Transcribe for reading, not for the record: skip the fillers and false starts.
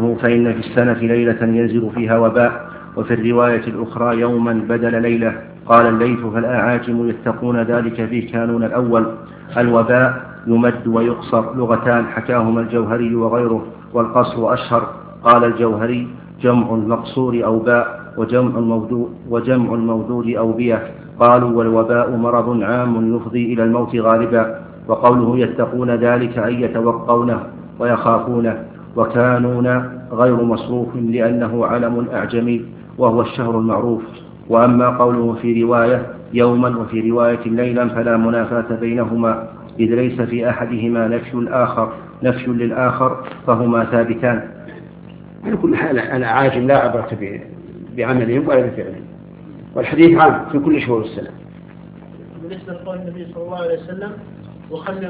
قوله فإن في السنة ليلة ينزل فيها وباء، وفي الرواية الأخرى يوما بدل ليلة. قال الليث فالأعاجم يتقون ذلك في كانون الأول. الوباء يمد ويقصر لغتان حكاهما الجوهري وغيره، والقصر أشهر. قال الجوهري جمع المقصور أوباء، وجمع المودود أوبية. قالوا والوباء مرض عام يفضي إلى الموت غالبا. وقوله يتقون ذلك أي يتوقونه ويخافونه. وكانون غير مصروف لأنه علم أعجمي وهو الشهر المعروف. وأما قوله في رواية يوما وفي رواية ليلا فلا منافاة بينهما، إذ ليس في أحدهما نفي للآخر، فهما ثابتان. على كل حال الأعاجم لا عبرة بعملهم ولا بفعلهم، والحديث عام في كل شهور السنة. بالنسبة لقول النبي صلى الله عليه وسلم وخلوا